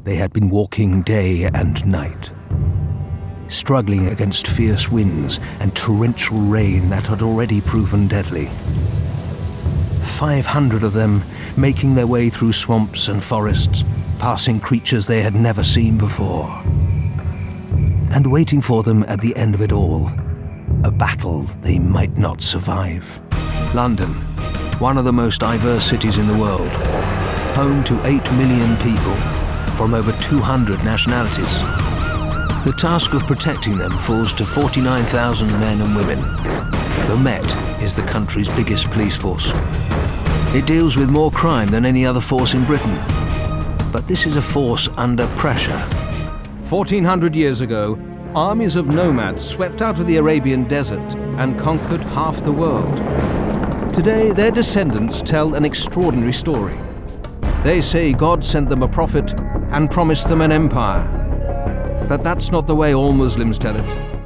they had been walking day and night, struggling against fierce winds and torrential rain that had already proven deadly. 500 of them making their way through swamps and forests, passing creatures they had never seen before. And waiting for them at the end of it all, a battle they might not survive. London, one of the most diverse cities in the world, home to 8 million people from over 200 nationalities. The task of protecting them falls to 49,000 men and women. The Met is the country's biggest police force. It deals with more crime than any other force in Britain. But this is a force under pressure. 1,400 years ago, armies of nomads swept out of the Arabian desert and conquered half the world. Today, their descendants tell an extraordinary story. They say God sent them a prophet and promised them an empire. But that's not the way all Muslims tell it.